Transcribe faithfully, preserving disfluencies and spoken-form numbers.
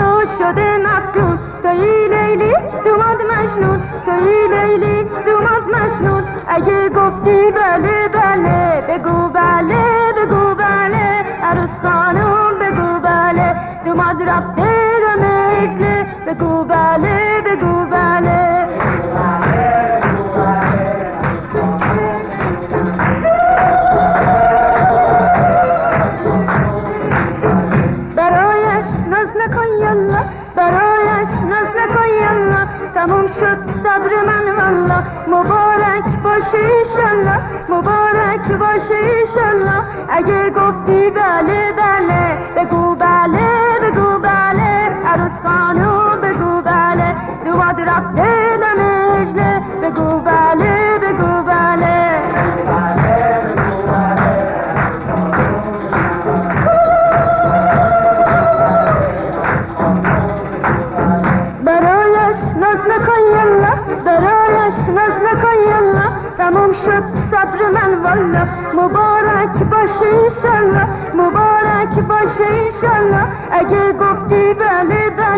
تو شده مفتون، توی لیلی دوماد مجنون، توی لیلی دوماد مجنون. اگه گفتی بله بله بگو بله بگو بله، عروس خانم بگو بله، دوماد رفته رو مجله، بگو بله بگو بله. برایش ناز نکن یالا، برایش ناز نکن یالا، تموم شد صبر من والله. مبارک باشه ایشالله، مبارک باشه ایشالله. اگه گفتی بله بله بگو بله بگو بله، عروس خانم بگو بله، دوماد رفته دم هجله، بگو بله بگو بله. برایش ناز نکن یالا، برایش ناز نکن یالا، تموم شد صبر من والله. مبارک باشه ایشالله، مبارک باشه ایشالله. اگه گفتی بله بله